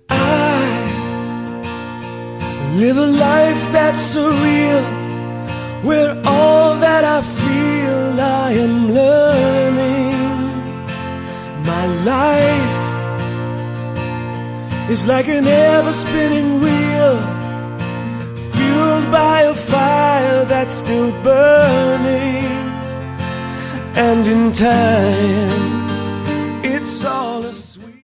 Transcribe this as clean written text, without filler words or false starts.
I live a life that's surreal, where all that I feel I am learning. My life is like an ever-spinning wheel, fueled by a fire that's still burning. And in time